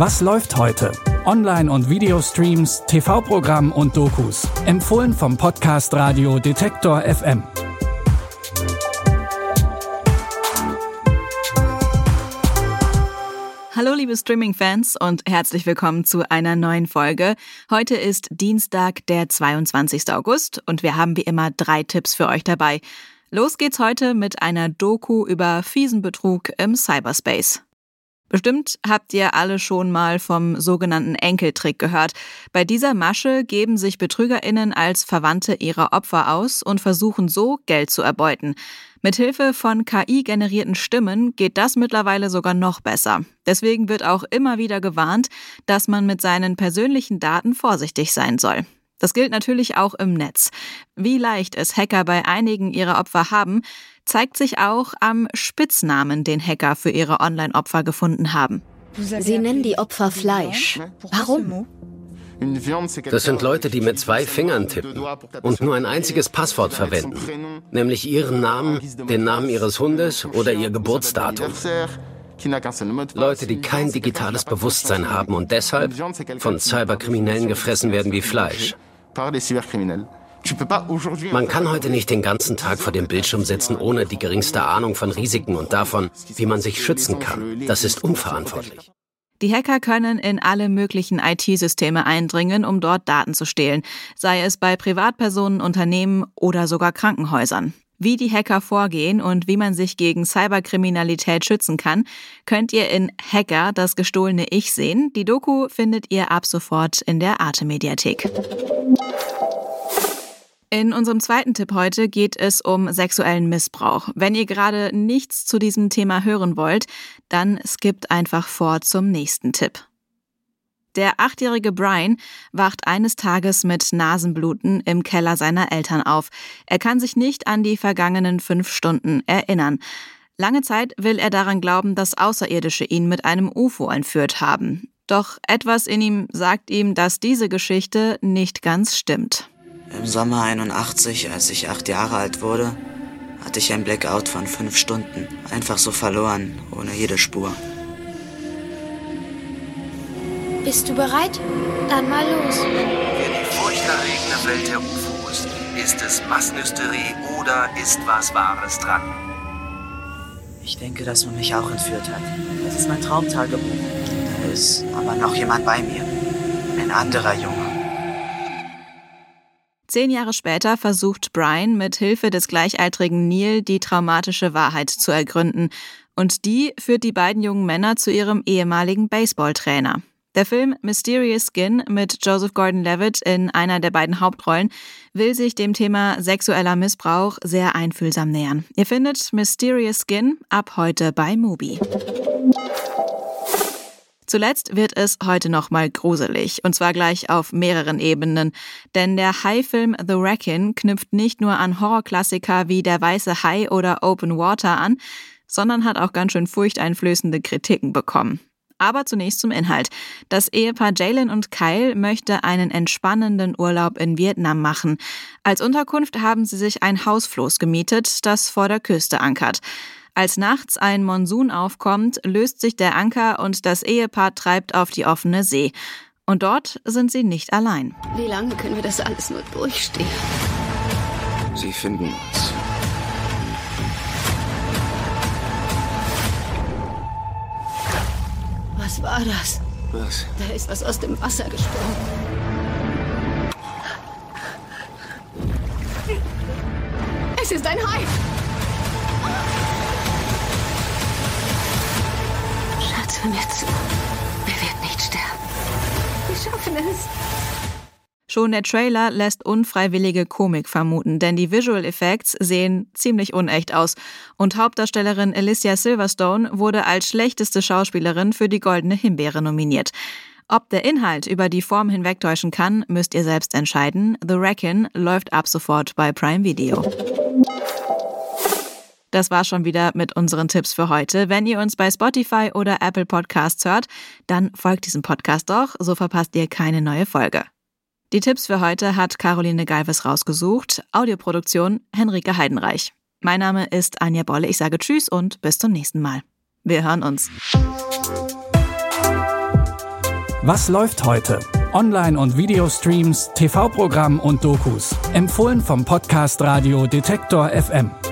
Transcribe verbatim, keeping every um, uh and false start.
Was läuft heute? Online- und Videostreams, T V-Programm und Dokus. Empfohlen vom Podcast Radio Detektor F M. Hallo liebe Streaming-Fans und herzlich willkommen zu einer neuen Folge. Heute ist Dienstag, der zweiundzwanzigster August und wir haben wie immer drei Tipps für euch dabei. Los geht's heute mit einer Doku über fiesen Betrug im Cyberspace. Bestimmt habt ihr alle schon mal vom sogenannten Enkeltrick gehört. Bei dieser Masche geben sich BetrügerInnen als Verwandte ihrer Opfer aus und versuchen so, Geld zu erbeuten. Mithilfe von K I-generierten Stimmen geht das mittlerweile sogar noch besser. Deswegen wird auch immer wieder gewarnt, dass man mit seinen persönlichen Daten vorsichtig sein soll. Das gilt natürlich auch im Netz. Wie leicht es Hacker bei einigen ihrer Opfer haben, zeigt sich auch am Spitznamen, den Hacker für ihre Online-Opfer gefunden haben. Sie nennen die Opfer Fleisch. Warum? Das sind Leute, die mit zwei Fingern tippen und nur ein einziges Passwort verwenden, nämlich ihren Namen, den Namen ihres Hundes oder ihr Geburtsdatum. Leute, die kein digitales Bewusstsein haben und deshalb von Cyberkriminellen gefressen werden wie Fleisch. Man kann heute nicht den ganzen Tag vor dem Bildschirm sitzen, ohne die geringste Ahnung von Risiken und davon, wie man sich schützen kann. Das ist unverantwortlich. Die Hacker können in alle möglichen I T-Systeme eindringen, um dort Daten zu stehlen, sei es bei Privatpersonen, Unternehmen oder sogar Krankenhäusern. Wie die Hacker vorgehen und wie man sich gegen Cyberkriminalität schützen kann, könnt ihr in Hacker, das gestohlene Ich sehen. Die Doku findet ihr ab sofort in der Arte-Mediathek. In unserem zweiten Tipp heute geht es um sexuellen Missbrauch. Wenn ihr gerade nichts zu diesem Thema hören wollt, dann skippt einfach vor zum nächsten Tipp. Der achtjährige Brian wacht eines Tages mit Nasenbluten im Keller seiner Eltern auf. Er kann sich nicht an die vergangenen fünf Stunden erinnern. Lange Zeit will er daran glauben, dass Außerirdische ihn mit einem U F O entführt haben. Doch etwas in ihm sagt ihm, dass diese Geschichte nicht ganz stimmt. Im Sommer einundachtzig, als ich acht Jahre alt wurde, hatte ich ein Blackout von fünf Stunden. Einfach so verloren, ohne jede Spur. Bist du bereit? Dann mal los. Für die furchterregende Welt der U F Os ist es Massenhysterie oder ist was Wahres dran? Ich denke, dass man mich auch entführt hat. Das ist mein Traumtagebuch. Da ist aber noch jemand bei mir. Ein anderer Junge. Zehn Jahre später versucht Brian mit Hilfe des gleichaltrigen Neil die traumatische Wahrheit zu ergründen. Und die führt die beiden jungen Männer zu ihrem ehemaligen Baseballtrainer. Der Film Mysterious Skin mit Joseph Gordon-Levitt in einer der beiden Hauptrollen will sich dem Thema sexueller Missbrauch sehr einfühlsam nähern. Ihr findet Mysterious Skin ab heute bei Mubi. Zuletzt wird es heute nochmal gruselig, und zwar gleich auf mehreren Ebenen. Denn der Hai-Film The Wreck-In knüpft nicht nur an Horrorklassiker wie Der weiße Hai oder Open Water an, sondern hat auch ganz schön furchteinflößende Kritiken bekommen. Aber zunächst zum Inhalt. Das Ehepaar Jalen und Kyle möchte einen entspannenden Urlaub in Vietnam machen. Als Unterkunft haben sie sich ein Hausfloß gemietet, das vor der Küste ankert. Als nachts ein Monsun aufkommt, löst sich der Anker und das Ehepaar treibt auf die offene See. Und dort sind sie nicht allein. Wie lange können wir das alles nur durchstehen? Sie finden uns. Was war das? Was? Da ist was aus dem Wasser gesprungen. Es ist ein Hai! Schatz, hör mir zu. Wir werden nicht sterben. Wir schaffen es. Schon der Trailer lässt unfreiwillige Komik vermuten, denn die Visual Effects sehen ziemlich unecht aus. Und Hauptdarstellerin Alicia Silverstone wurde als schlechteste Schauspielerin für die Goldene Himbeere nominiert. Ob der Inhalt über die Form hinwegtäuschen kann, müsst ihr selbst entscheiden. The Wreck-In läuft ab sofort bei Prime Video. Das war schon wieder mit unseren Tipps für heute. Wenn ihr uns bei Spotify oder Apple Podcasts hört, dann folgt diesem Podcast doch, so verpasst ihr keine neue Folge. Die Tipps für heute hat Caroline Galvis rausgesucht. Audioproduktion Henrike Heidenreich. Mein Name ist Anja Bolle. Ich sage Tschüss und bis zum nächsten Mal. Wir hören uns. Was läuft heute? Online- und Videostreams, T V-Programm und Dokus. Empfohlen vom Podcast Radio Detektor F M.